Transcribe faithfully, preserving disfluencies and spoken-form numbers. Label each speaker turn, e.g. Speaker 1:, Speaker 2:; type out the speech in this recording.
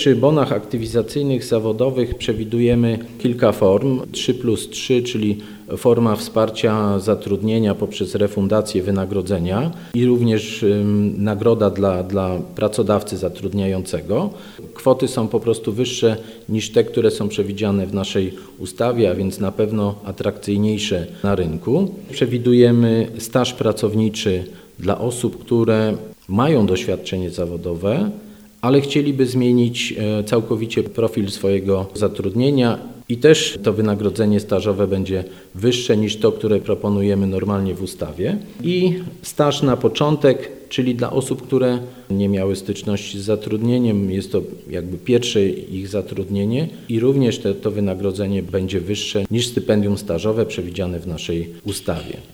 Speaker 1: przy bonach aktywizacyjnych zawodowych przewidujemy kilka form. trzy plus trzy, czyli forma wsparcia zatrudnienia poprzez refundację wynagrodzenia i również ym, nagroda dla, dla pracodawcy zatrudniającego. Kwoty są po prostu wyższe niż te, które są przewidziane w naszej ustawie, a więc na pewno atrakcyjniejsze na rynku. Przewidujemy staż pracowniczy dla osób, które mają doświadczenie zawodowe, ale chcieliby zmienić całkowicie profil swojego zatrudnienia i też to wynagrodzenie stażowe będzie wyższe niż to, które proponujemy normalnie w ustawie. I staż na początek, czyli dla osób, które nie miały styczności z zatrudnieniem, jest to jakby pierwsze ich zatrudnienie i również te, to wynagrodzenie będzie wyższe niż stypendium stażowe przewidziane w naszej ustawie.